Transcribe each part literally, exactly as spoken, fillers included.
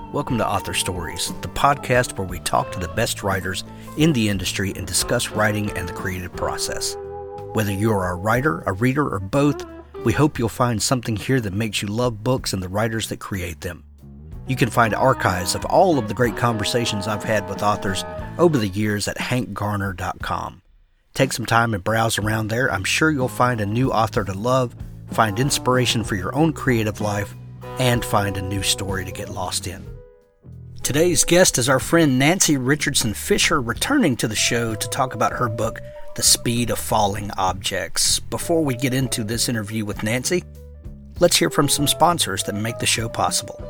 Welcome to Author Stories, the podcast where we talk to the best writers in the industry and discuss writing and the creative process. Whether you're a writer, a reader, or both, we hope you'll find something here that makes you love books and the writers that create them. You can find archives of all of the great conversations I've had with authors over the years at hank garner dot com. Take some time and browse around there. I'm sure you'll find a new author to love, find inspiration for your own creative life, and find a new story to get lost in. Today's guest is our friend Nancy Richardson Fisher, returning to the show to talk about her book, The Speed of Falling Objects. Before we get into this interview with Nancy, let's hear from some sponsors that make the show possible.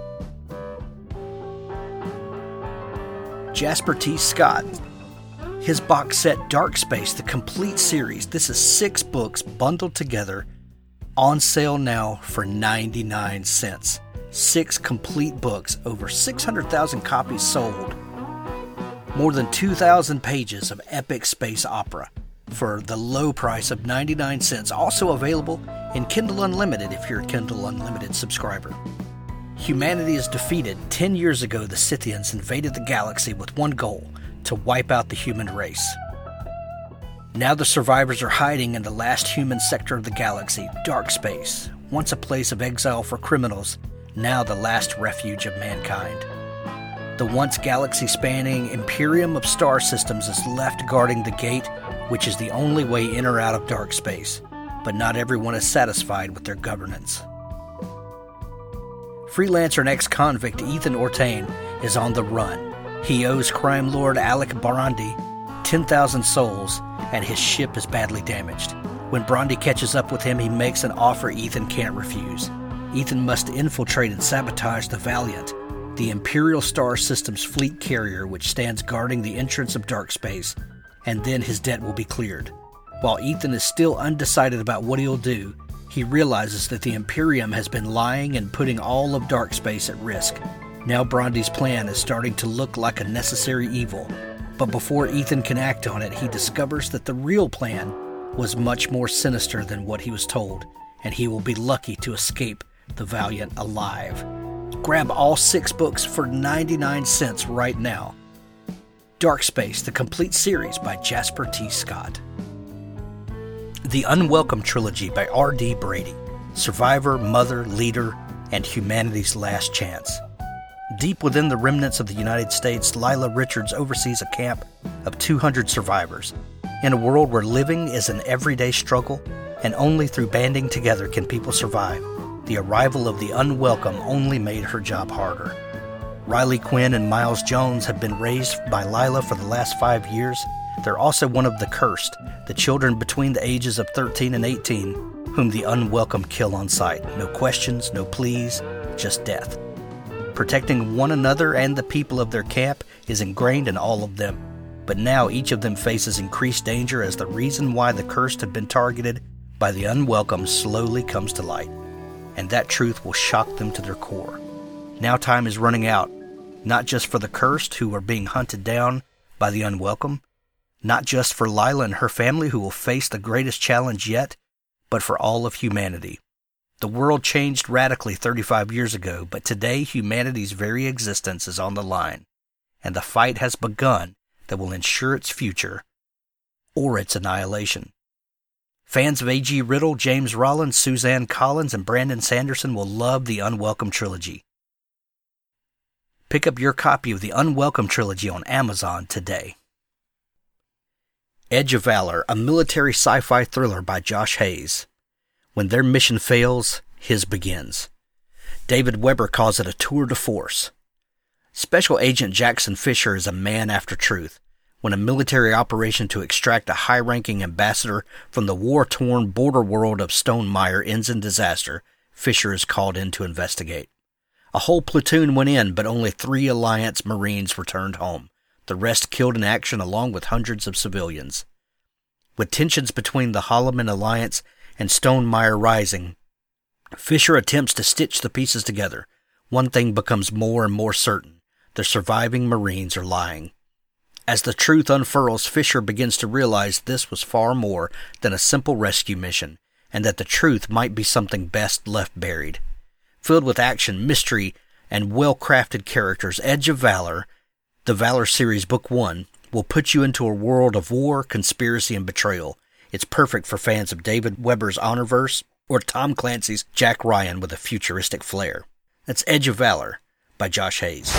Jasper T. Scott. His box set Dark Space, the complete series. This is six books bundled together, on sale now for ninety-nine cents. Six complete books, over six hundred thousand copies sold, more than two thousand pages of epic space opera for the low price of ninety-nine cents. Also available in Kindle Unlimited if you're a Kindle Unlimited subscriber. Humanity is defeated. Ten years ago, the Scythians invaded the galaxy with one goal: to wipe out the human race. Now the survivors are hiding in the last human sector of the galaxy, Dark Space, once a place of exile for criminals, now the last refuge of mankind. The once galaxy-spanning Imperium of Star Systems is left guarding the gate, which is the only way in or out of Dark Space, but not everyone is satisfied with their governance. Freelancer and ex-convict Ethan Ortain is on the run. He owes crime lord Alec Barandi ten thousand souls, and his ship is badly damaged. When Barandi catches up with him, he makes an offer Ethan can't refuse. Ethan must infiltrate and sabotage the Valiant, the Imperial Star Systems fleet carrier which stands guarding the entrance of Dark Space, and then his debt will be cleared. While Ethan is still undecided about what he'll do, he realizes that the Imperium has been lying and putting all of Dark Space at risk. Now Barandi's plan is starting to look like a necessary evil, but before Ethan can act on it, he discovers that the real plan was much more sinister than what he was told, and he will be lucky to escape the Valiant alive. Grab all six books for ninety-nine cents right now. Dark Space, the complete series by Jasper T. Scott. The Unwelcome Trilogy by R D Brady. Survivor, Mother, Leader, and Humanity's Last Chance. Deep within the remnants of the United States, Lila Richards oversees a camp of two hundred survivors. In a world where living is an everyday struggle, and only through banding together can people survive, the arrival of the unwelcome only made her job harder. Riley Quinn and Miles Jones have been raised by Lila for the last five years. They're also one of the cursed, the children between the ages of thirteen and eighteen, whom the unwelcome kill on sight. No questions, no pleas, just death. Protecting one another and the people of their camp is ingrained in all of them, but now each of them faces increased danger as the reason why the cursed have been targeted by the unwelcome slowly comes to light. And that truth will shock them to their core. Now time is running out, not just for the cursed who are being hunted down by the unwelcome, not just for Lila and her family who will face the greatest challenge yet, but for all of humanity. The world changed radically thirty-five years ago, but today humanity's very existence is on the line, and the fight has begun that will ensure its future or its annihilation. Fans of A G Riddle, James Rollins, Suzanne Collins, and Brandon Sanderson will love the Unwelcome Trilogy. Pick up your copy of the Unwelcome Trilogy on Amazon today. Edge of Valor, a military sci-fi thriller by Josh Hayes. When their mission fails, his begins. David Weber calls it a tour de force. Special Agent Jackson Fisher is a man after truth. When a military operation to extract a high-ranking ambassador from the war-torn border world of Stonemaier ends in disaster, Fisher is called in to investigate. A whole platoon went in, but only three Alliance Marines returned home. The rest killed in action along with hundreds of civilians. With tensions between the Holloman Alliance and Stonemaier rising, Fisher attempts to stitch the pieces together. One thing becomes more and more certain: the surviving Marines are lying. As the truth unfurls, Fisher begins to realize this was far more than a simple rescue mission, and that the truth might be something best left buried. Filled with action, mystery, and well-crafted characters, Edge of Valor, the Valor series book one, will put you into a world of war, conspiracy, and betrayal. It's perfect for fans of David Weber's Honorverse or Tom Clancy's Jack Ryan with a futuristic flair. That's Edge of Valor by Josh Hayes.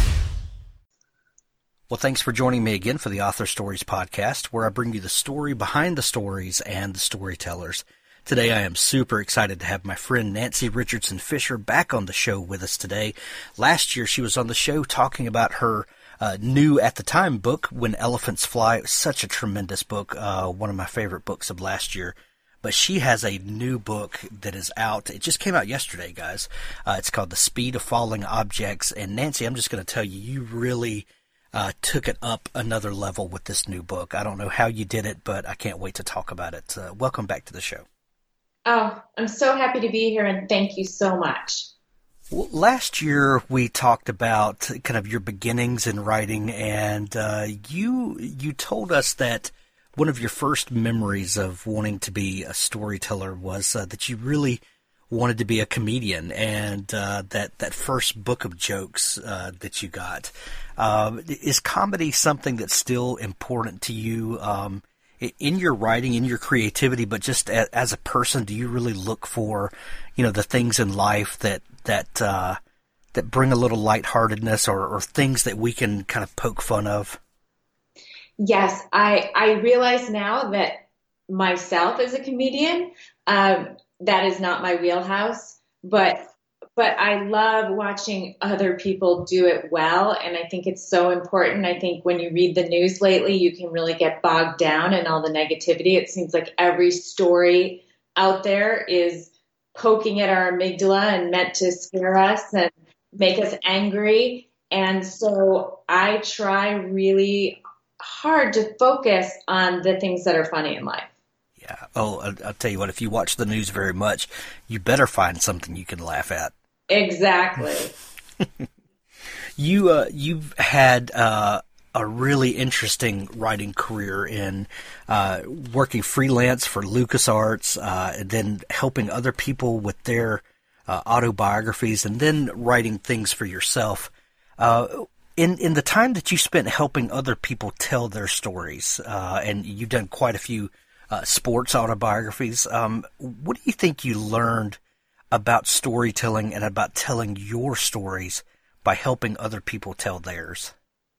Well, thanks for joining me again for the Author Stories podcast, where I bring you the story behind the stories and the storytellers. Today, I am super excited to have my friend Nancy Richardson Fisher back on the show with us today. Last year, she was on the show talking about her uh, new, at the time, book, When Elephants Fly. It was such a tremendous book, uh, one of my favorite books of last year. But she has a new book that is out. It just came out yesterday, guys. Uh, it's called The Speed of Falling Objects. And Nancy, I'm just going to tell you, you really uh, took it up another level with this new book. I don't know how you did it, but I can't wait to talk about it. Uh, welcome back to the show. Oh, I'm so happy to be here, and thank you so much. Well, last year we talked about kind of your beginnings in writing, and uh, you you told us that one of your first memories of wanting to be a storyteller was uh, that you really wanted to be a comedian, and uh, that, that first book of jokes uh, that you got. Uh, is comedy something that's still important to you um, in your writing, in your creativity, but just a, as a person, do you really look for, you know, the things in life that that uh, that bring a little lightheartedness or, or things that we can kind of poke fun of? Yes, I, I realize now that myself as a comedian, um, that is not my wheelhouse, but but I love watching other people do it well, and I think it's so important. I think when you read the news lately, you can really get bogged down in all the negativity. It seems like every story out there is poking at our amygdala and meant to scare us and make us angry. And so I try really hard to focus on the things that are funny in life. Yeah. Oh, I'll, I'll tell you what, if you watch the news very much, you better find something you can laugh at. Exactly. you, uh, you've had uh, a really interesting writing career in uh, working freelance for LucasArts, uh, and then helping other people with their uh, autobiographies, and then writing things for yourself. Uh, In in the time that you spent helping other people tell their stories, uh, and you've done quite a few uh, sports autobiographies, um, what do you think you learned about storytelling and about telling your stories by helping other people tell theirs?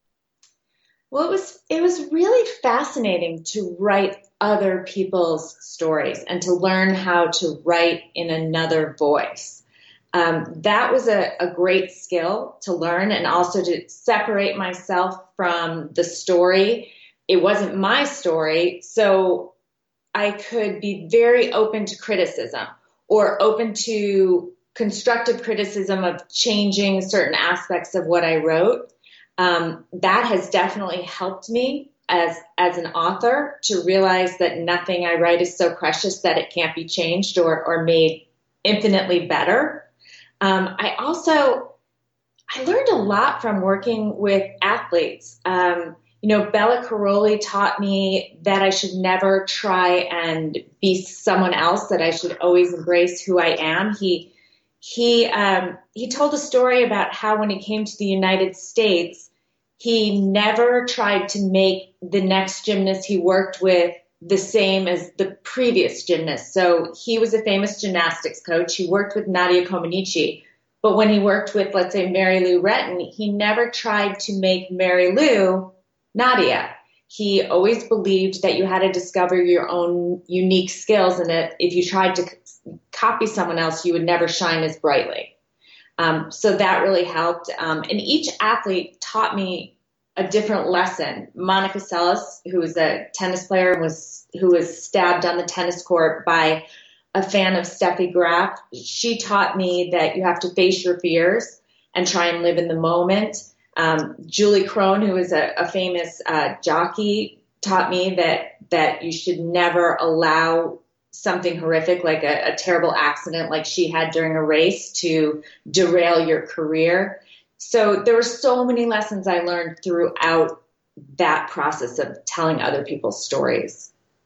Well, it was it was really fascinating to write other people's stories and to learn how to write in another voice. Um, that was a, a great skill to learn, and also to separate myself from the story. It wasn't my story, so I could be very open to criticism or open to constructive criticism of changing certain aspects of what I wrote. Um, that has definitely helped me as as an author to realize that nothing I write is so precious that it can't be changed or, or made infinitely better. Um, I also, I learned a lot from working with athletes. Um, you know, Bela Karolyi taught me that I should never try and be someone else, that I should always embrace who I am. He, he, um, he told a story about how when he came to the United States, he never tried to make the next gymnast he worked with the same as the previous gymnast. So he was a famous gymnastics coach. He worked with Nadia Comaneci. But when he worked with, let's say, Mary Lou Retton, he never tried to make Mary Lou Nadia. He always believed that you had to discover your own unique skills, and that if you tried to copy someone else, you would never shine as brightly. Um, so that really helped. Um, and each athlete taught me a different lesson. Monica Seles, who was a tennis player, was who was stabbed on the tennis court by a fan of Steffi Graf. She taught me that you have to face your fears and try and live in the moment. Um, Julie Crone, who is a, a famous uh, jockey, taught me that that you should never allow something horrific like a, a terrible accident like she had during a race to derail your career. So there were so many lessons I learned throughout that process of telling other people's stories.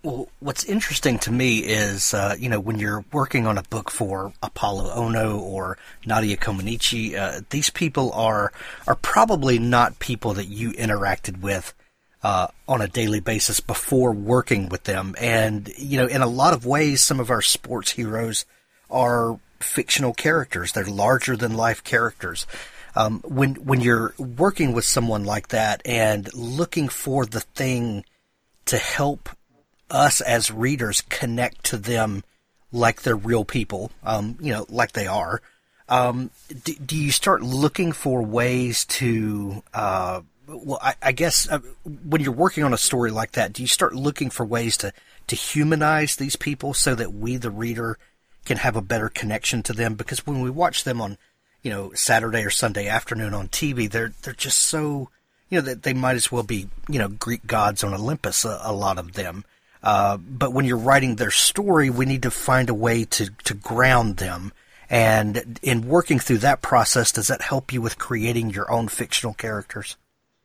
Well, what's interesting to me is, uh, you know, when you're working on a book for Apollo Ono or Nadia Comaneci, uh, these people are are probably not people that you interacted with uh, on a daily basis before working with them. And, you know, in a lot of ways, some of our sports heroes are fictional characters. They're larger than life characters. Um, when when you're working with someone like that and looking for the thing to help us as readers connect to them like they're real people, um, you know, like they are, um, do, do you start looking for ways to, uh, well, I, I guess uh, when you're working on a story like that, do you start looking for ways to, to humanize these people so that we, the reader, can have a better connection to them? Because when we watch them on, you know, Saturday or Sunday afternoon on T V, they're, they're just so, you know, that they might as well be, you know, Greek gods on Olympus, a, a lot of them. Uh, but when you're writing their story, we need to find a way to, to ground them. And in working through that process, does that help you with creating your own fictional characters?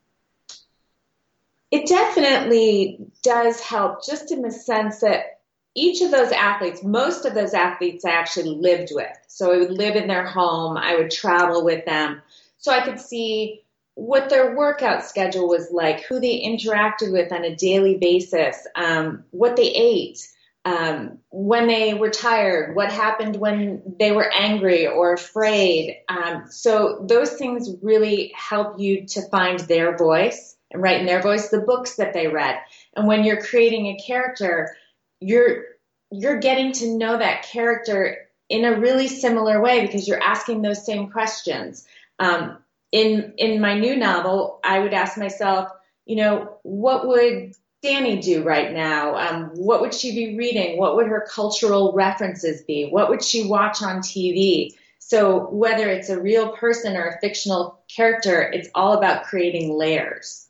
It definitely does help, just in the sense that each of those athletes, most of those athletes I actually lived with. So I would live in their home. I would travel with them. So I could see what their workout schedule was like, who they interacted with on a daily basis, um, what they ate, um, when they were tired, what happened when they were angry or afraid. Um, so those things really help you to find their voice and write in their voice, the books that they read. And when you're creating a character, you're you're getting to know that character in a really similar way because you're asking those same questions. Um, in in my new novel, I would ask myself, you know, what would Danny do right now? Um, what would she be reading? What would her cultural references be? What would she watch on T V? So whether it's a real person or a fictional character, it's all about creating layers.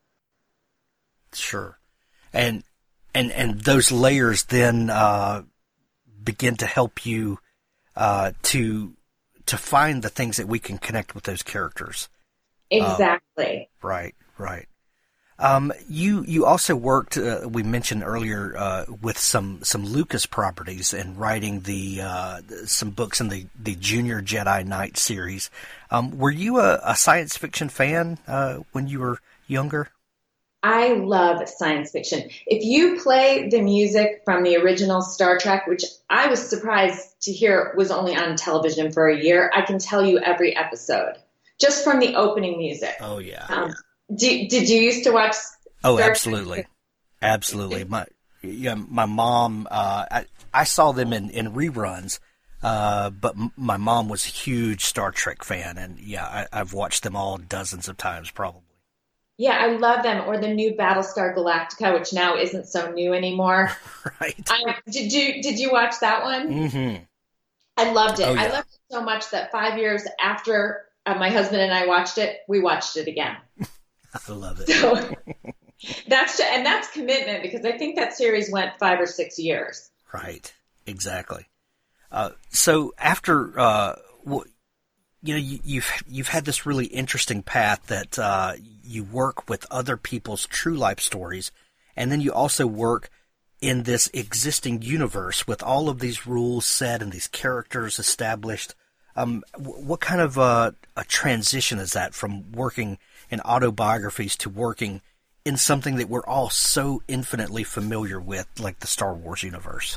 Sure. And And and those layers then uh, begin to help you uh, to to find the things that we can connect with those characters. Exactly. Uh, right, right. Um, you you also worked. Uh, we mentioned earlier uh, with some some Lucas properties and writing the uh, some books in the the Junior Jedi Knight series. Um, were you a, a science fiction fan uh, when you were younger? I love science fiction. If you play the music from the original Star Trek, which I was surprised to hear was only on television for a year, I can tell you every episode just from the opening music. Oh yeah. Um, do, did you used to watch? Oh, Star absolutely, Trek? Absolutely. My yeah, my mom. Uh, I I saw them in in reruns, uh, but m- my mom was a huge Star Trek fan, and yeah, I, I've watched them all dozens of times, probably. Yeah, I love them. Or the new Battlestar Galactica, which now isn't so new anymore. Right. I, did you Did you watch that one? Mm-hmm. I loved it. Oh, yeah. I loved it so much that five years after uh, my husband and I watched it, we watched it again. I love it. So that's and that's commitment, because I think that series went five or six years. Right. Exactly. Uh, so after. Uh, w- You know, you, you've you've had this really interesting path that uh, you work with other people's true life stories, and then you also work in this existing universe with all of these rules set and these characters established. Um, w- what kind of uh, a transition is that from working in autobiographies to working in something that we're all so infinitely familiar with, like the Star Wars universe?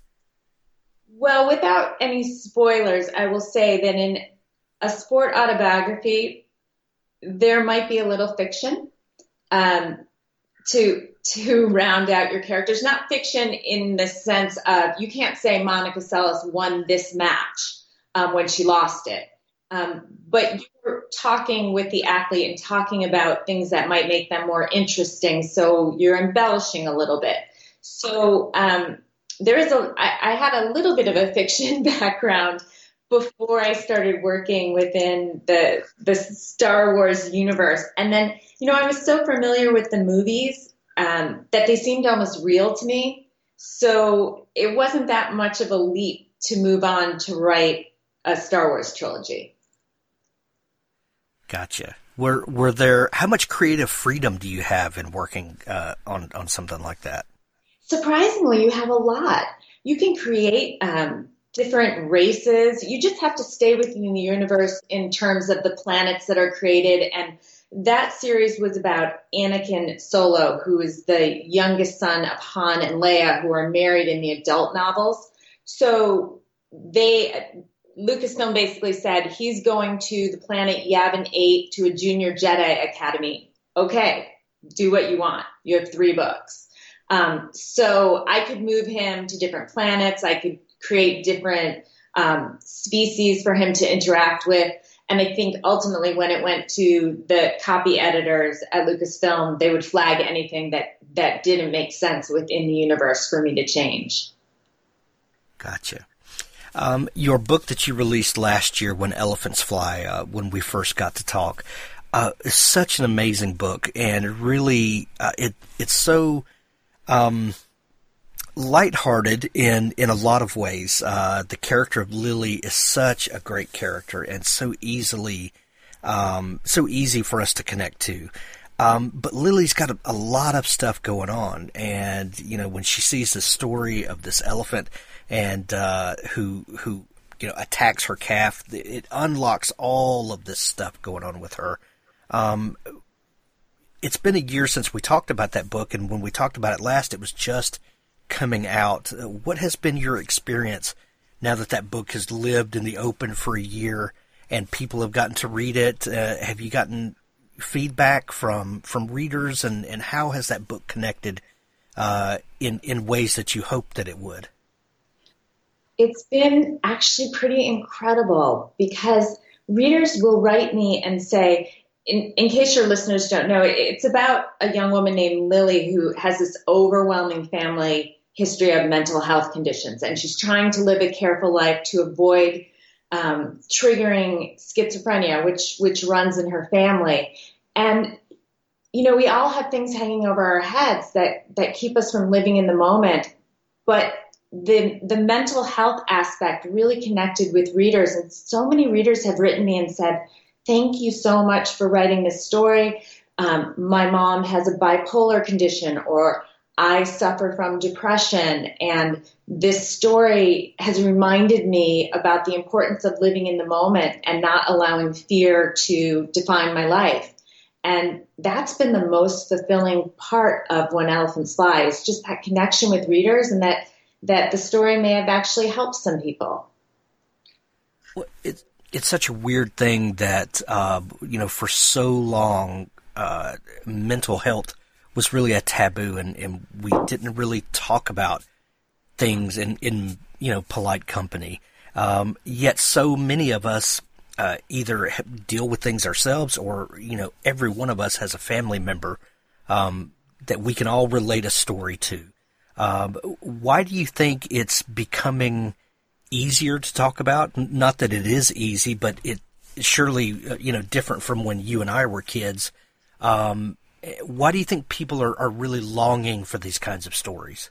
Well, without any spoilers, I will say that in a sport autobiography, there might be a little fiction um, to to round out your characters. Not fiction in the sense of, you can't say Monica Seles won this match um, when she lost it. Um, but you're talking with the athlete and talking about things that might make them more interesting. So you're embellishing a little bit. So um, there is a, I, I had a little bit of a fiction background before I started working within the the Star Wars universe. And then, you know, I was so familiar with the movies um, that they seemed almost real to me. So it wasn't that much of a leap to move on to write a Star Wars trilogy. Gotcha. Were were there? How much creative freedom do you have in working uh, on on something like that? surprisingly, you have a lot. You can create um, different races. You just have to stay within the universe in terms of the planets that are created. And that series was about Anakin Solo, who is the youngest son of Han and Leia, who are married in the adult novels. So they, Lucasfilm basically said, he's going to the planet Yavin eight to a junior Jedi academy. Okay, do what you want. You have three books. Um, so I could move him to different planets. I could create different um, species for him to interact with. And I think ultimately when it went to the copy editors at Lucasfilm, they would flag anything that, that didn't make sense within the universe for me to change. Gotcha. Um, your book that you released last year, When Elephants Fly, uh, when we first got to talk, uh, is such an amazing book, and really, uh, it it's so um, lighthearted in in a lot of ways. Uh, the character of Lily is such a great character, and so easily, um, so easy for us to connect to. Um, but Lily's got a, a lot of stuff going on, and you know, when she sees the story of this elephant and uh, who who you know attacks her calf, it unlocks all of this stuff going on with her. Um, it's been a year since we talked about that book, and when we talked about it last, it was just coming out. What has been your experience now that that book has lived in the open for a year and people have gotten to read it? Uh, have you gotten feedback from from readers, and, and how has that book connected uh, in, in ways that you hoped that it would? It's been actually pretty incredible because readers will write me and say, in, in case your listeners don't know, it's about a young woman named Lily who has this overwhelming family history of mental health conditions, and she's trying to live a careful life to avoid um, triggering schizophrenia, which which runs in her family. And you know, we all have things hanging over our heads that that keep us from living in the moment, but the the mental health aspect really connected with readers, and so many readers have written me and said, thank you so much for writing this story. Um, my mom has a bipolar condition, or I suffer from depression, and this story has reminded me about the importance of living in the moment and not allowing fear to define my life. And that's been the most fulfilling part of When Elephants Fly, is just that connection with readers, and that that the story may have actually helped some people. Well, it's it's such a weird thing that uh, you know, for so long, uh, mental health was really a taboo, and, and we didn't really talk about things in, in you know, polite company. Um, yet so many of us uh, either deal with things ourselves, or you know, every one of us has a family member um, that we can all relate a story to. Um, why do you think it's becoming easier to talk about? Not that it is easy, but it surely, uh, you know, different from when you and I were kids. Um, why do you think people are, are really longing for these kinds of stories?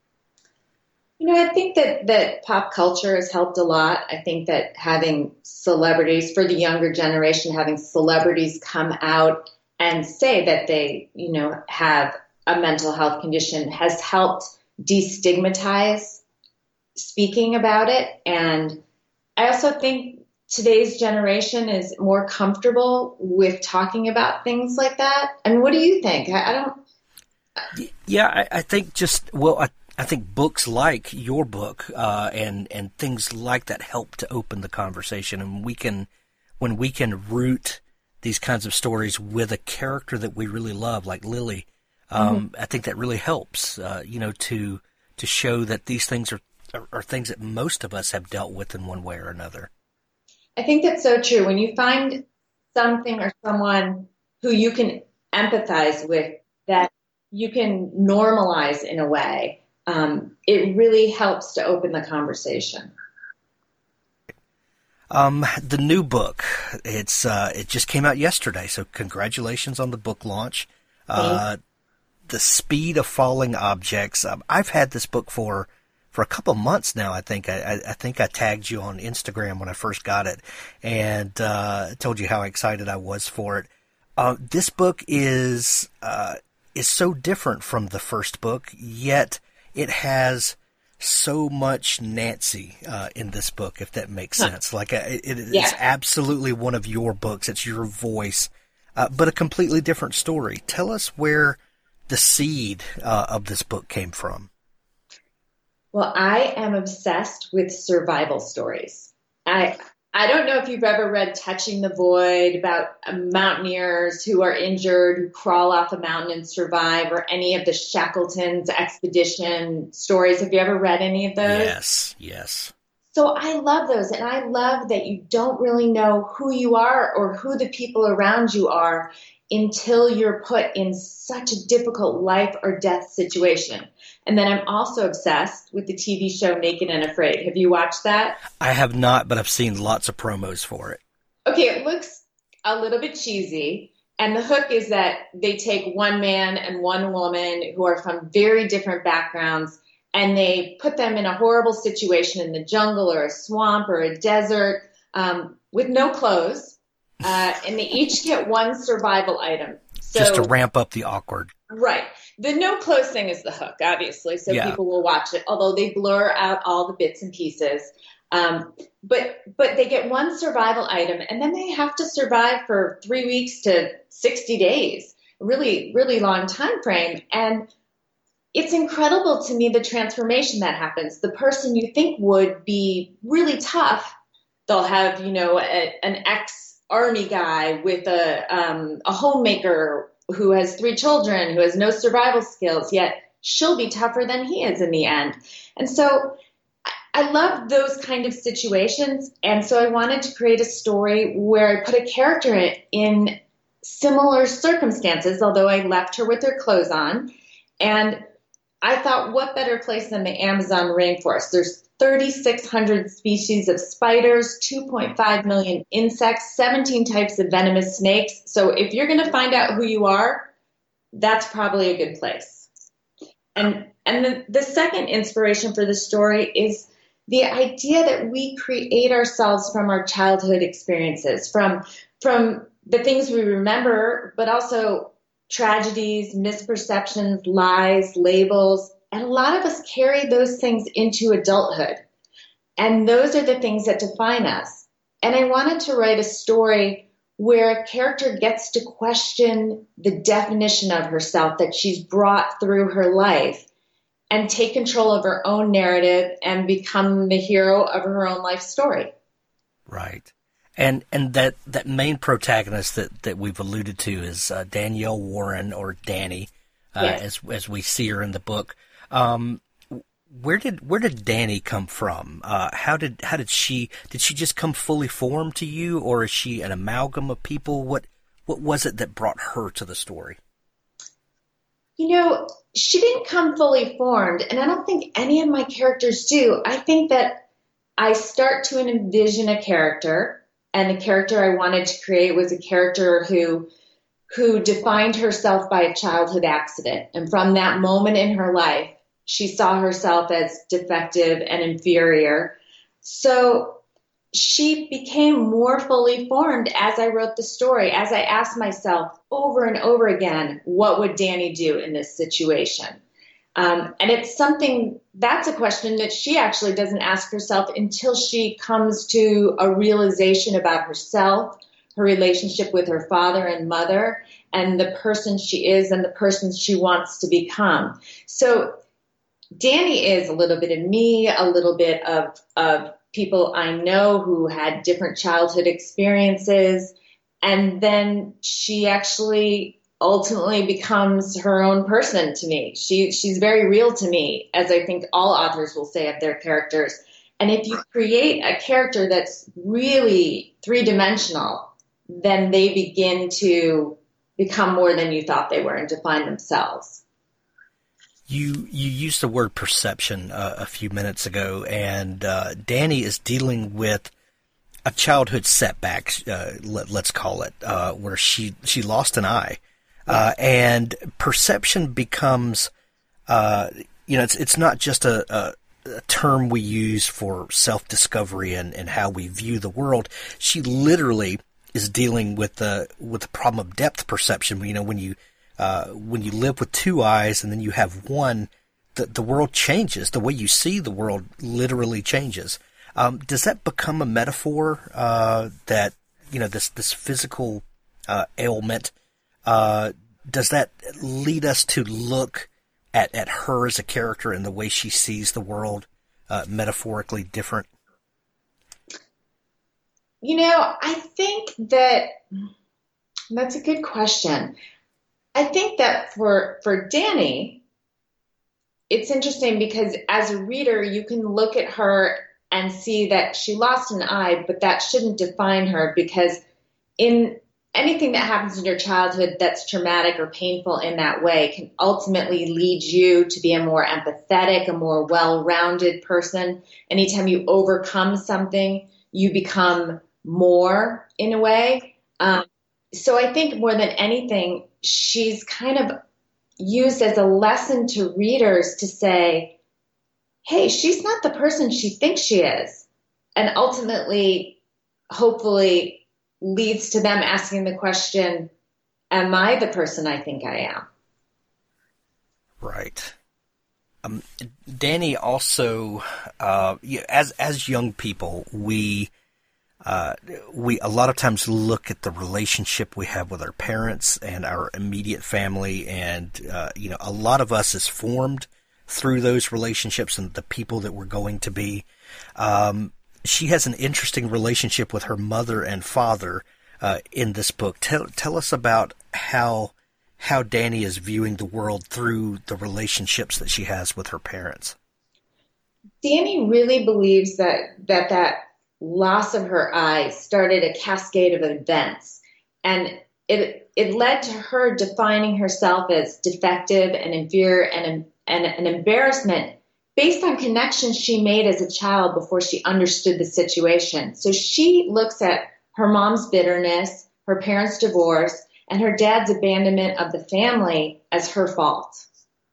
You know, I think that, that pop culture has helped a lot. I think that having celebrities, for the younger generation, having celebrities come out and say that they, you know, have a mental health condition has helped destigmatize speaking about it. And I also think today's generation is more comfortable with talking about things like that. I mean, what do you think? I, I don't. Yeah, I, I think just, well, I, I think books like your book uh, and, and things like that help to open the conversation. And we can, when we can root these kinds of stories with a character that we really love, like Lily, Um, mm-hmm. I think that really helps, uh, you know, to to show that these things are, are, are things that most of us have dealt with in one way or another. I think that's so true. When you find something or someone who you can empathize with, that you can normalize in a way, um, it really helps to open the conversation. Um, the new book, it's uh, it just came out yesterday, so congratulations on the book launch. Uh, The Speed of Falling Objects. Um, I've had this book for, for a couple months now. I think I, I think I tagged you on Instagram when I first got it, and uh, told you how excited I was for it. Uh, this book is uh, is so different from the first book, yet it has so much Nancy uh, in this book, if that makes sense. Like, uh, it, it's yeah. absolutely one of your books. It's your voice, uh, but a completely different story. Tell us where the seed uh, of this book came from. Well, I am obsessed with survival stories. I I don't know if you've ever read Touching the Void about mountaineers who are injured, who crawl off a mountain and survive, or any of the Shackleton's expedition stories. Have you ever read any of those? Yes, yes. So I love those, and I love that you don't really know who you are or who the people around you are until you're put in such a difficult life or death situation. And then I'm also obsessed with the T V show Naked and Afraid. Have you watched that? I have not, but I've seen lots of promos for it. Okay, it looks a little bit cheesy. And the hook is that they take one man and one woman who are from very different backgrounds, and they put them in a horrible situation in the jungle or a swamp or a desert um, with no clothes. Uh, and they each get one survival item. So, just to ramp up the awkward. Right. The no clothes thing is the hook, obviously, so yeah. people will watch it, although they blur out all the bits and pieces. Um, but but they get one survival item, and then they have to survive for three weeks to sixty days, really, really long time frame. And it's incredible to me the transformation that happens. The person you think would be really tough, they'll have, you know, a, an ex-army guy with a um, a homemaker who has three children, who has no survival skills, yet she'll be tougher than he is in the end. And so I love those kind of situations. And so I wanted to create a story where I put a character in, in similar circumstances, although I left her with her clothes on. And I thought, what better place than the Amazon rainforest? There's thirty-six hundred species of spiders, two point five million insects, seventeen types of venomous snakes. So if you're going to find out who you are, that's probably a good place. And and the, the second inspiration for the story is the idea that we create ourselves from our childhood experiences, from from the things we remember, but also tragedies, misperceptions, lies, labels. And a lot of us carry those things into adulthood. And those are the things that define us. And I wanted to write a story where a character gets to question the definition of herself that she's brought through her life and take control of her own narrative and become the hero of her own life story. Right. And and that, that main protagonist that, that we've alluded to is uh, Danielle Warren, or Danny, uh, yes. as as we see her in the book. Um, where did where did Danny come from? Uh, how did how did she did she just come fully formed to you, or is she an amalgam of people? What what was it that brought her to the story? You know, she didn't come fully formed, and I don't think any of my characters do. I think that I start to envision a character, and the character I wanted to create was a character who who defined herself by a childhood accident. And from that moment in her life, she saw herself as defective and inferior. So she became more fully formed as I wrote the story, as I asked myself over and over again, what would Danny do in this situation? Um, and it's something, that's a question that she actually doesn't ask herself until she comes to a realization about herself, her relationship with her father and mother, and the person she is and the person she wants to become. So Danny is a little bit of me, a little bit of, of people I know who had different childhood experiences. And then she actually ultimately becomes her own person to me. She she's very real to me, as I think all authors will say of their characters. And if you create a character that's really three-dimensional, then they begin to become more than you thought they were and define themselves. You you used the word perception uh, a few minutes ago, and uh, Danny is dealing with a childhood setback, uh, let, let's call it, uh, where she, she lost an eye. Uh, and perception becomes, uh, you know, it's it's not just a, a, a term we use for self-discovery and, and how we view the world. She literally is dealing with the with the problem of depth perception. You know, when you uh, when you live with two eyes and then you have one, the, the world changes. The way you see the world literally changes. Um, does that become a metaphor uh, that, you know, this, this physical uh, ailment, uh, does that lead us to look at, at her as a character and the way she sees the world uh, metaphorically different? You know, I think that that's a good question. I think that for for Dani, it's interesting because as a reader, you can look at her and see that she lost an eye, but that shouldn't define her, because in anything that happens in your childhood that's traumatic or painful in that way can ultimately lead you to be a more empathetic, a more well-rounded person. Anytime you overcome something, you become more in a way. Um, so I think more than anything, she's kind of used as a lesson to readers to say, hey, she's not the person she thinks she is. And ultimately, hopefully, leads to them asking the question, am I the person I think I am? Right. Um, Dani also, uh, as as young people, we uh, we a lot of times look at the relationship we have with our parents and our immediate family, and uh, you know, a lot of us is formed through those relationships and the people that we're going to be. Um, she has an interesting relationship with her mother and father uh, in this book. Tell tell us about how how Dani is viewing the world through the relationships that she has with her parents. Dani really believes that that, that loss of her eyes started a cascade of events, and it it led to her defining herself as defective and inferior and, and an embarrassment based on connections she made as a child before she understood the situation. So she looks at her mom's bitterness, her parents' divorce, and her dad's abandonment of the family as her fault.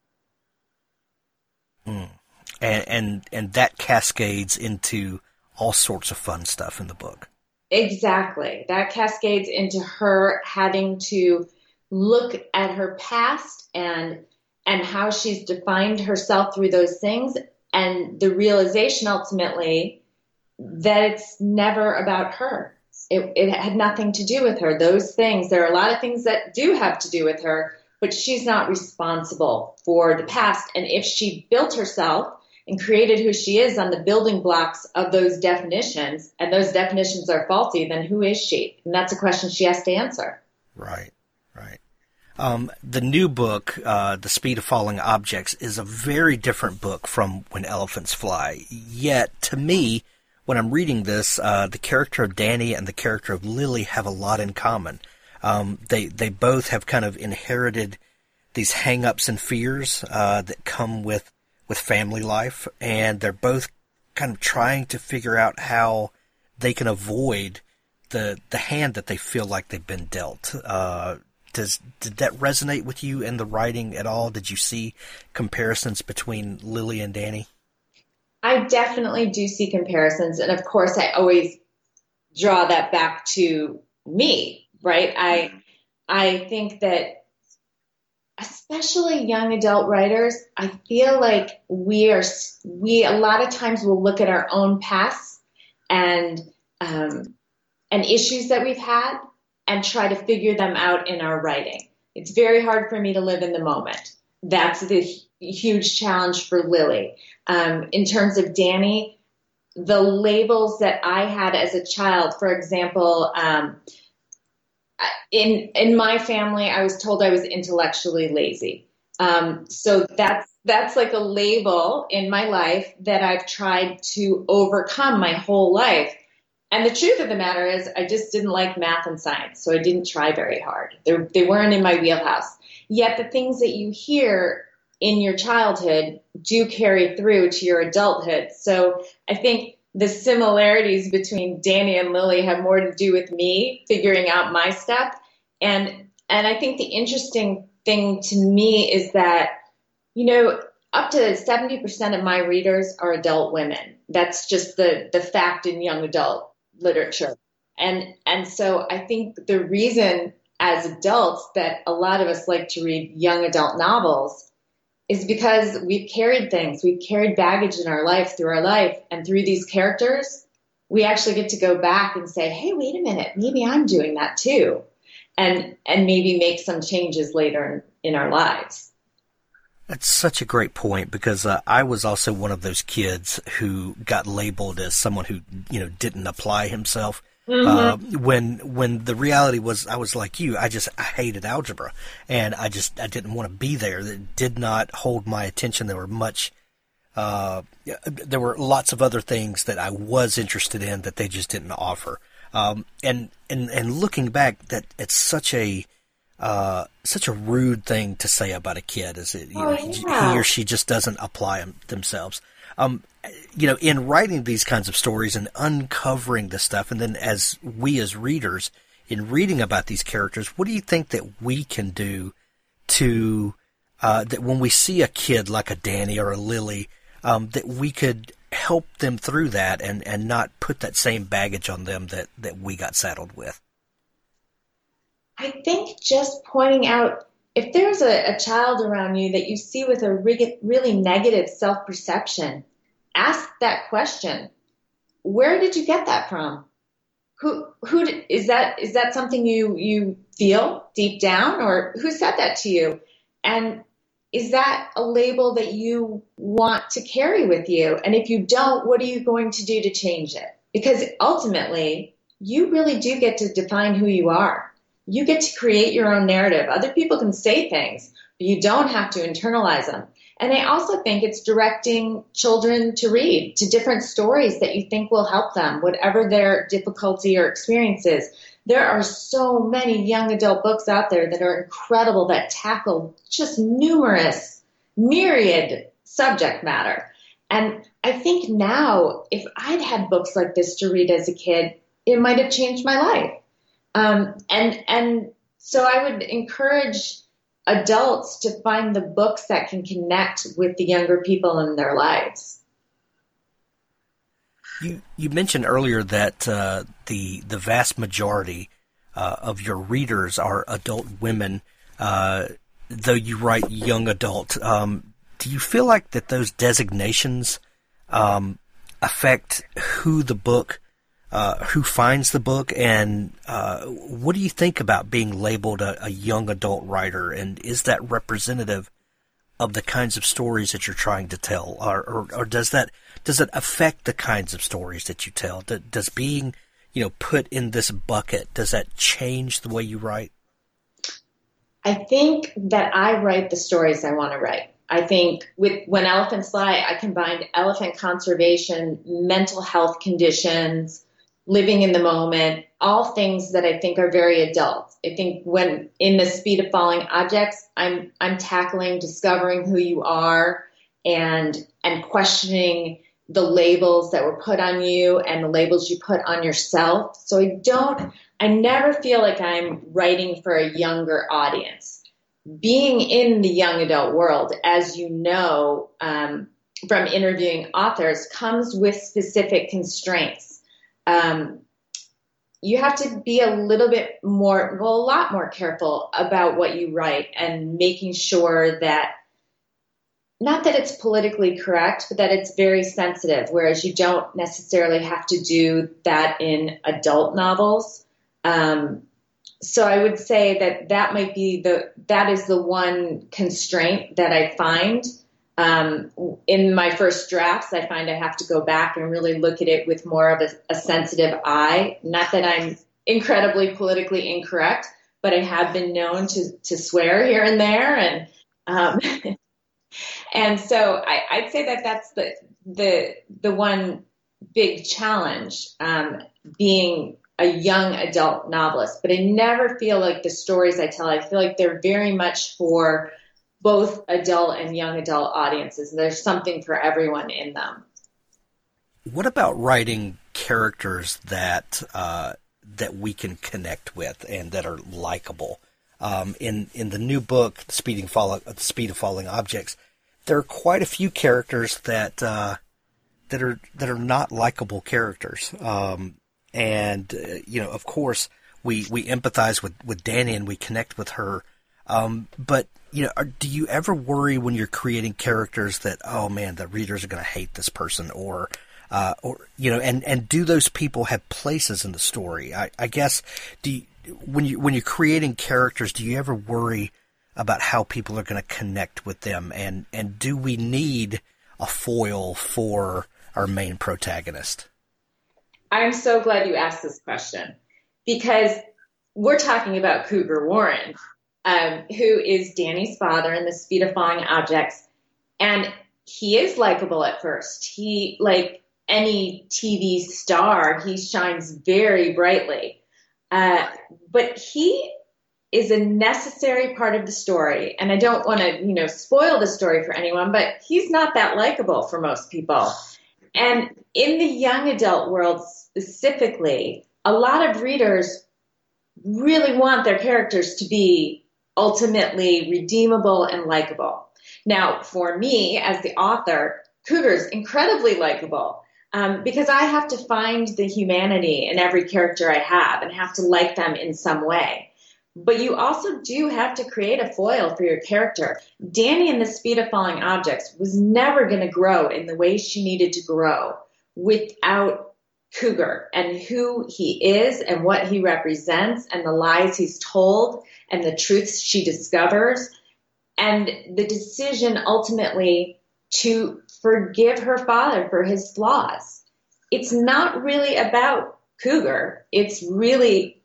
Mm. And, and and that cascades into all sorts of fun stuff in the book. Exactly. That cascades into her having to look at her past and and how she's defined herself through those things, and the realization ultimately that it's never about her. It, it had nothing to do with her. Those things, there are a lot of things that do have to do with her, but she's not responsible for the past. And if she built herself and created who she is on the building blocks of those definitions, and those definitions are faulty, then who is she? And that's a question she has to answer. Right, right. Um, the new book, uh, The Speed of Falling Objects, is a very different book from When Elephants Fly. Yet, to me, when I'm reading this, uh, the character of Dani and the character of Lily have a lot in common. Um, they they both have kind of inherited these hang-ups and fears uh, that come with, with family life, and they're both kind of trying to figure out how they can avoid the the hand that they feel like they've been dealt. Uh, does did that resonate with you in the writing at all? Did you see comparisons between Lily and Dani? I definitely do see comparisons. And of course, I always draw that back to me, right? I, I think that especially young adult writers, I feel like we are, we a lot of times will look at our own past and, um, and issues that we've had and try to figure them out in our writing. It's very hard for me to live in the moment. That's the huge challenge for Lily. Um, in terms of Dani, the labels that I had as a child, for example, um, in in my family, I was told I was intellectually lazy. Um, so that's that's like a label in my life that I've tried to overcome my whole life. And the truth of the matter is, I just didn't like math and science, so I didn't try very hard. They they weren't in my wheelhouse. Yet the things that you hear in your childhood do carry through to your adulthood. So I think the similarities between Dani and Lily have more to do with me figuring out my stuff. And, and I think the interesting thing to me is that, you know, up to seventy percent of my readers are adult women. That's just the, the fact in young adult literature. And, and so I think the reason as adults that a lot of us like to read young adult novels is because we've carried things, we've carried baggage in our life through our life, and through these characters, we actually get to go back and say, hey, wait a minute, maybe I'm doing that too. And, and maybe make some changes later in, in our lives. That's such a great point, because uh, I was also one of those kids who got labeled as someone who, you know, didn't apply himself. Mm-hmm. Uh, when when the reality was, I was like you, I just I hated algebra, and I just I didn't want to be there. It did not hold my attention. There were much, uh, there were lots of other things that I was interested in that they just didn't offer. Um, and and and looking back, that it's such a Uh, such a rude thing to say about a kid, is it? You oh, know, yeah. He or she just doesn't apply them, themselves. Um, you know, in writing these kinds of stories and uncovering this stuff, and then as we as readers, in reading about these characters, what do you think that we can do to, uh, that when we see a kid like a Danny or a Lily, um, that we could help them through that and, and not put that same baggage on them that, that we got saddled with? I think just pointing out, if there's a, a child around you that you see with a re- really negative self-perception, ask that question. Where did you get that from? Who, who did, is that, is that something you, you feel deep down, or who said that to you? And is that a label that you want to carry with you? And if you don't, what are you going to do to change it? Because ultimately, you really do get to define who you are. You get to create your own narrative. Other people can say things, but you don't have to internalize them. And I also think it's directing children to read, to different stories that you think will help them, whatever their difficulty or experience is. There are so many young adult books out there that are incredible, that tackle just numerous, myriad subject matter. And I think now, if I'd had books like this to read as a kid, it might have changed my life. Um, and, and so I would encourage adults to find the books that can connect with the younger people in their lives. You, you mentioned earlier that, uh, the, the vast majority, uh, of your readers are adult women, uh, though you write young adult. Um, do you feel like that those designations, um, affect who the book Uh, who finds the book, and uh, what do you think about being labeled a, a young adult writer, and is that representative of the kinds of stories that you're trying to tell, or, or, or does that does it affect the kinds of stories that you tell? Does, does being, you know, put in this bucket, does that change the way you write? I think that I write the stories I want to write. I think with When Elephants Fly, I combined elephant conservation, mental health conditions, living in the moment, all things that I think are very adult. I think when in The Speed of Falling Objects, I'm I'm tackling discovering who you are and and questioning the labels that were put on you and the labels you put on yourself. So I don't, I never feel like I'm writing for a younger audience. Being in the young adult world, as you know, um, from interviewing authors, comes with specific constraints. Um, you have to be a little bit more, well, a lot more careful about what you write and making sure that, not that it's politically correct, but that it's very sensitive, whereas you don't necessarily have to do that in adult novels. Um, so I would say that that might be the, that is the one constraint that I find. Um, in my first drafts, I find I have to go back and really look at it with more of a, a sensitive eye. Not that I'm incredibly politically incorrect, but I have been known to, to swear here and there. And, um, and so I, I'd say that that's the, the, the one big challenge, um, being a young adult novelist. But I never feel like the stories I tell, I feel like they're very much for both adult and young adult audiences. And there's something for everyone in them. What about writing characters that uh, that we can connect with and that are likable? Um, in in the new book, The Speed of Falling, The Speed of Falling Objects, there are quite a few characters that uh, that are that are not likable characters. Um, and uh, you know, of course, we we empathize with with Danny and we connect with her. Um, but you know, are, do you ever worry when you're creating characters that, oh man, the readers are going to hate this person, or, uh, or you know, and, and do those people have places in the story? I, I guess, do you, when you when you're creating characters, do you ever worry about how people are going to connect with them, and and do we need a foil for our main protagonist? I'm so glad you asked this question, because we're talking about Cougar Warren, um, who is Danny's father in The Speed of Falling Objects. And he is likable at first. He, like any T V star, he shines very brightly. Uh, but he is a necessary part of the story. And I don't want to, you know, spoil the story for anyone, but he's not that likable for most people. And in the young adult world specifically, a lot of readers really want their characters to be ultimately redeemable and likable. Now, for me, as the author, Cougar's incredibly likable, um, because I have to find the humanity in every character I have and have to like them in some way. But you also do have to create a foil for your character. Danny in The Speed of Falling Objects was never going to grow in the way she needed to grow without Cougar and who he is and what he represents and the lies he's told and the truths she discovers and the decision ultimately to forgive her father for his flaws. It's not really about Cougar. It's really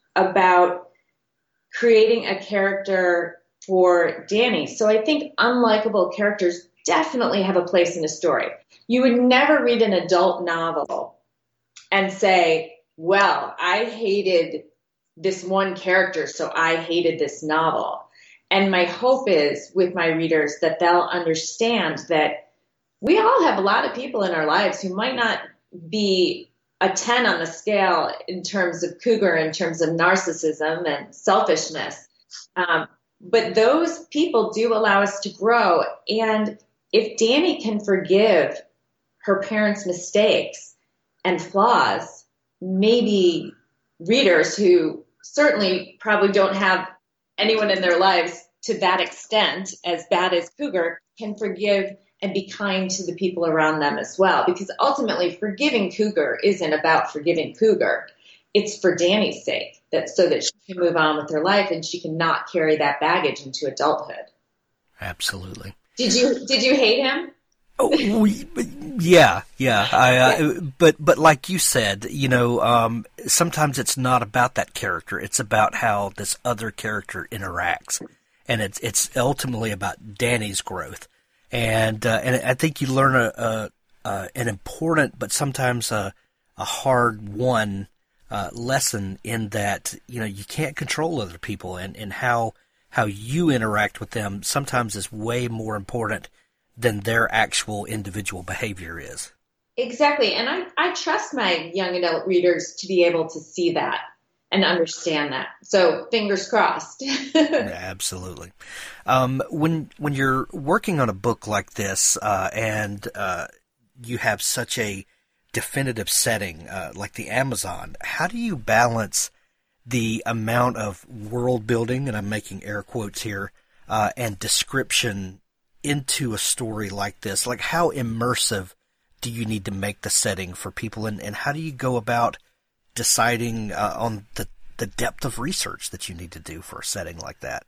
about creating a character for Danny. So I think unlikable characters definitely have a place in a story. You would never read an adult novel and say, well, I hated this one character, so I hated this novel. And my hope is with my readers that they'll understand that we all have a lot of people in our lives who might not be a ten on the scale in terms of Cougar, in terms of narcissism and selfishness. Um, but those people do allow us to grow. And if Danny can forgive her parents' mistakes and flaws, maybe readers who certainly probably don't have anyone in their lives to that extent as bad as Cougar can forgive and be kind to the people around them as well. Because ultimately, forgiving Cougar isn't about forgiving Cougar. It's for Danny's sake, that so that she can move on with her life and she can not carry that baggage into adulthood. Absolutely. Did you did you hate him? Oh, we, yeah, yeah. I, uh, but but like you said, you know, um, sometimes it's not about that character. It's about how this other character interacts, and it's it's ultimately about Danny's growth. And uh, and I think you learn a, a, a an important but sometimes a, a hard won uh, lesson in that, you know, you can't control other people, and, and how how you interact with them sometimes is way more important than their actual individual behavior is. Exactly, and I I trust my young adult readers to be able to see that and understand that. So fingers crossed. Yeah, absolutely. Um, when when you're working on a book like this, uh, and uh, you have such a definitive setting uh, like the Amazon, how do you balance the amount of world building, and I'm making air quotes here, uh, and description into a story like this? Like, how immersive do you need to make the setting for people, and, and how do you go about deciding uh, on the, the depth of research that you need to do for a setting like that?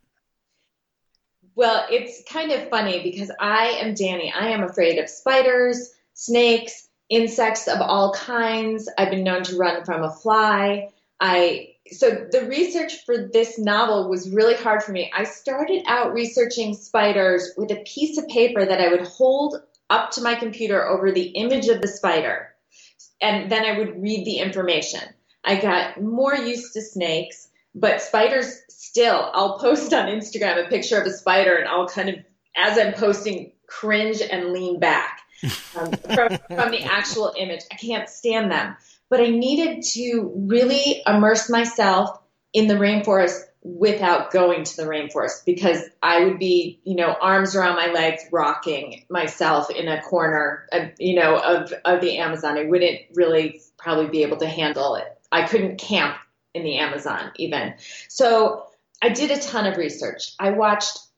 Well, it's kind of funny because I am Danny. I am afraid of spiders, snakes, insects of all kinds. I've been known to run from a fly. I so the research for this novel was really hard for me. I started out researching spiders with a piece of paper that I would hold up to my computer over the image of the spider, and then I would read the information. I got more used to snakes, but spiders still, I'll post on Instagram a picture of a spider and I'll kind of, as I'm posting, cringe and lean back um, from, from the actual image. I can't stand them. But I needed to really immerse myself in the rainforest without going to the rainforest, because I would be, you know, arms around my legs, rocking myself in a corner, of, you know, of, of the Amazon. I wouldn't really probably be able to handle it. I couldn't camp in the Amazon even. So I did a ton of research. I watched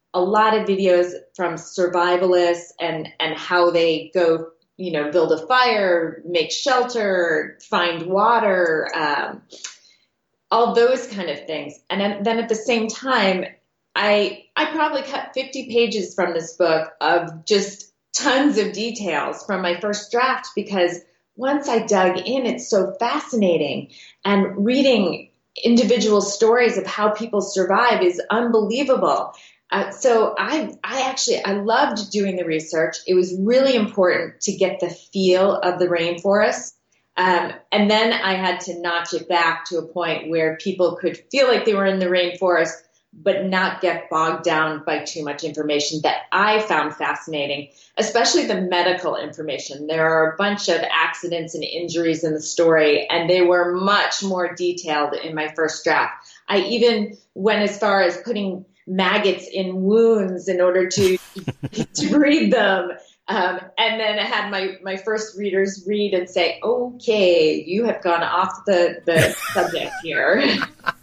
a lot of videos from survivalists and, and how they go, you know, build a fire, make shelter, find water, um, all those kind of things. And then, then at the same time, I I probably cut fifty pages from this book of just tons of details from my first draft, because once I dug in, it's so fascinating. And reading individual stories of how people survive is unbelievable. Uh, so I, I actually, I loved doing the research. It was really important to get the feel of the rainforest. Um, and then I had to notch it back to a point where people could feel like they were in the rainforest, but not get bogged down by too much information that I found fascinating, especially the medical information. There are a bunch of accidents and injuries in the story, and they were much more detailed in my first draft. I even went as far as putting maggots in wounds in order to to breed them. Um, and then I had my, my first readers read and say, okay, you have gone off the, the subject here.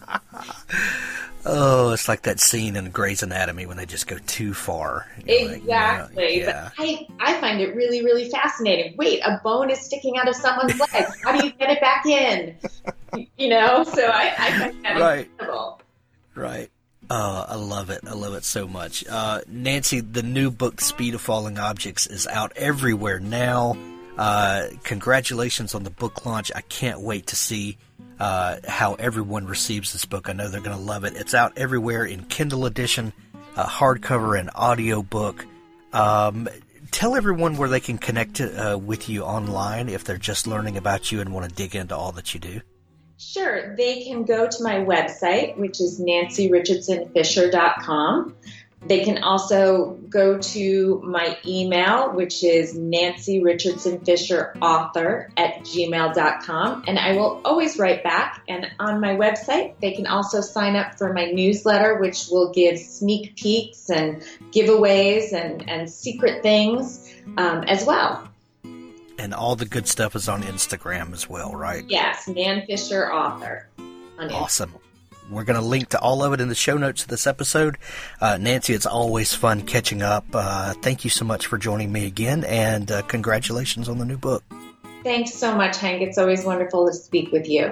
Oh, it's like that scene in Grey's Anatomy when they just go too far. You're exactly. Like, you know, yeah. But I, I find it really, really fascinating. Wait, a bone is sticking out of someone's leg. How do you get it back in? You know, so I, I find that right. incredible. Right. Oh, I love it. I love it so much. Uh, Nancy, the new book, Speed of Falling Objects, is out everywhere now. Uh, congratulations on the book launch. I can't wait to see uh, how everyone receives this book. I know they're going to love it. It's out everywhere in Kindle edition, uh, hardcover, and audio book. Um, tell everyone where they can connect uh, with you online if they're just learning about you and want to dig into all that you do. Sure. They can go to my website, which is nancy richardson fisher dot com. They can also go to my email, which is nancy richardson fisher author at gmail dot com, and I will always write back. And on my website, they can also sign up for my newsletter, which will give sneak peeks and giveaways and, and secret things um, as well. And all the good stuff is on Instagram as well, right? Yes, Nan Fisher Author on Instagram. Awesome. We're going to link to all of it in the show notes of this episode. Uh, Nancy, it's always fun catching up. Uh, thank you so much for joining me again, and uh, congratulations on the new book. Thanks so much, Hank. It's always wonderful to speak with you.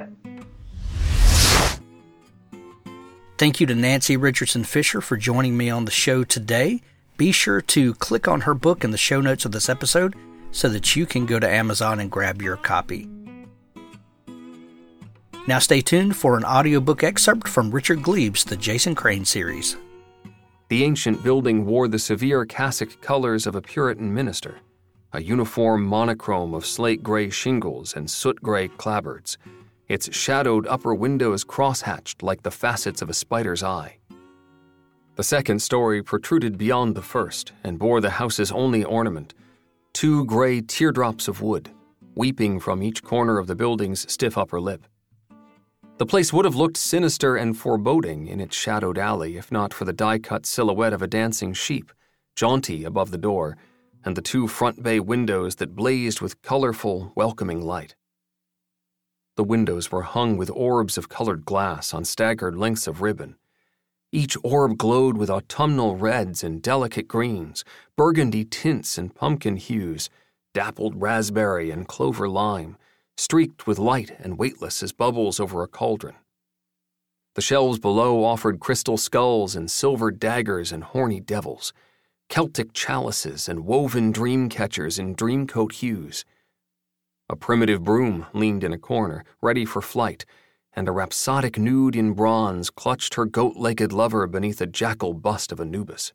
Thank you to Nancy Richardson Fisher for joining me on the show today. Be sure to click on her book in the show notes of this episode so that you can go to Amazon and grab your copy. Now stay tuned for an audiobook excerpt from Richard Gleaves' The Jason Crane series. The ancient building wore the severe cassock colors of a Puritan minister, a uniform monochrome of slate-gray shingles and soot-gray clapboards, its shadowed upper windows cross-hatched like the facets of a spider's eye. The second story protruded beyond the first and bore the house's only ornament, two gray teardrops of wood, weeping from each corner of the building's stiff upper lip. The place would have looked sinister and foreboding in its shadowed alley if not for the die-cut silhouette of a dancing sheep, jaunty above the door, and the two front bay windows that blazed with colorful, welcoming light. The windows were hung with orbs of colored glass on staggered lengths of ribbon. Each orb glowed with autumnal reds and delicate greens, burgundy tints and pumpkin hues, dappled raspberry and clover lime, streaked with light and weightless as bubbles over a cauldron. The shelves below offered crystal skulls and silver daggers and horny devils, Celtic chalices and woven dream catchers in dreamcoat hues. A primitive broom leaned in a corner, ready for flight, and a rhapsodic nude in bronze clutched her goat-legged lover beneath a jackal bust of Anubis.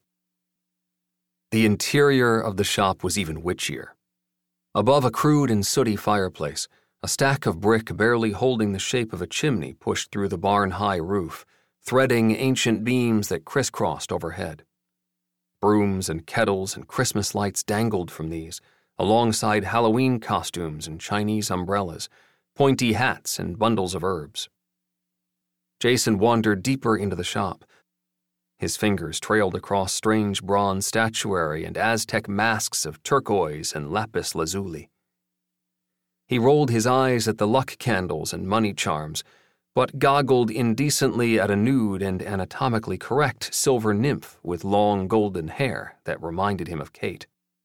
The interior of the shop was even witchier. Above a crude and sooty fireplace, a stack of brick barely holding the shape of a chimney pushed through the barn-high roof, threading ancient beams that crisscrossed overhead. Brooms and kettles and Christmas lights dangled from these, alongside Halloween costumes and Chinese umbrellas, pointy hats and bundles of herbs. Jason wandered deeper into the shop. His fingers trailed across strange bronze statuary and Aztec masks of turquoise and lapis lazuli. He rolled his eyes at the luck candles and money charms, but goggled indecently at a nude and anatomically correct silver nymph with long golden hair that reminded him of Kate.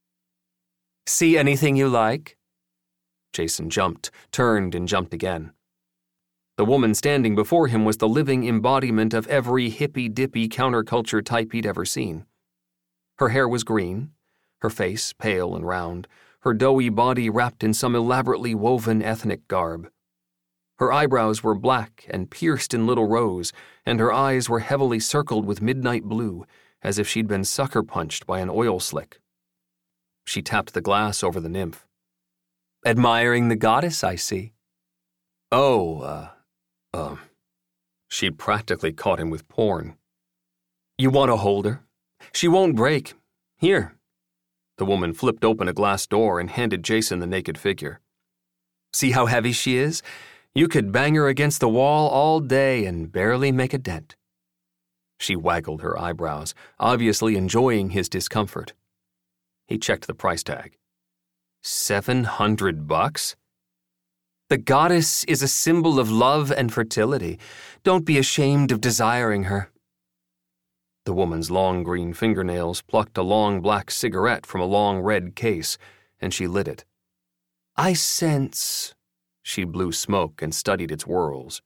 "See anything you like?" Jason jumped, turned, and jumped again. The woman standing before him was the living embodiment of every hippy-dippy counterculture type he'd ever seen. Her hair was green, her face pale and round, her doughy body wrapped in some elaborately woven ethnic garb. Her eyebrows were black and pierced in little rows, and her eyes were heavily circled with midnight blue, as if she'd been sucker-punched by an oil slick. She tapped the glass over the nymph. "Admiring the goddess, I see." "Oh, uh, uh." She'd practically caught him with porn. "You want to hold her? She won't break. Here." The woman flipped open a glass door and handed Jason the naked figure. "See how heavy she is? You could bang her against the wall all day and barely make a dent." She waggled her eyebrows, obviously enjoying his discomfort. He checked the price tag. Seven hundred bucks? "The goddess is a symbol of love and fertility. Don't be ashamed of desiring her." The woman's long green fingernails plucked a long black cigarette from a long red case, and she lit it. "I sense..." She blew smoke and studied its whorls.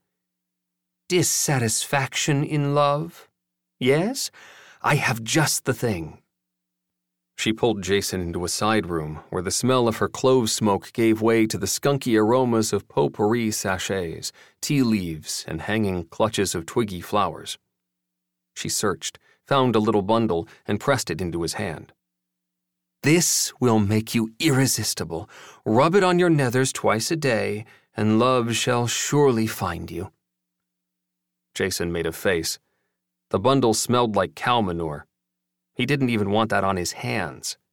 "Dissatisfaction in love? Yes? I have just the thing." She pulled Jason into a side room where the smell of her clove smoke gave way to the skunky aromas of potpourri sachets, tea leaves, and hanging clutches of twiggy flowers. She searched, found a little bundle, and pressed it into his hand. "This will make you irresistible. Rub it on your nethers twice a day, and love shall surely find you." Jason made a face. The bundle smelled like cow manure. He didn't even want that on his hands.